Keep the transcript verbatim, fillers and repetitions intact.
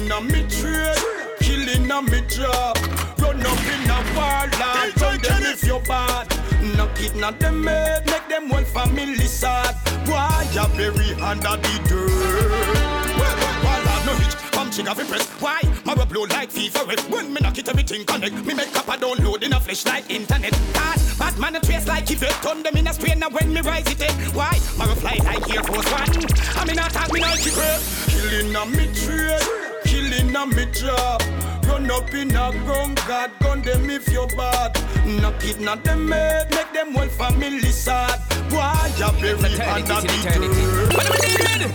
Killing on me trade, killing on me job. Run up in a war, lad, run them if you're bad. Knock it, not them made, make them one family sad. Why you bury under the dirt? Well, well, well, lad, no hitch, come chick off press. Why? My blow like FIFA red. When me knock it, everything connect. Me make up a download in a flash like internet. Cause bad man a trace like if you turn them in a sprain. Now when me rise it, eh? Why? My fly like Air Force One. I mean, I talk me like keep it. Killing on me trade, killing on me job. Run up in a ground, God gun them if you're bad. Knock it, not them made, make them one family sad. Why you bury under the dirt?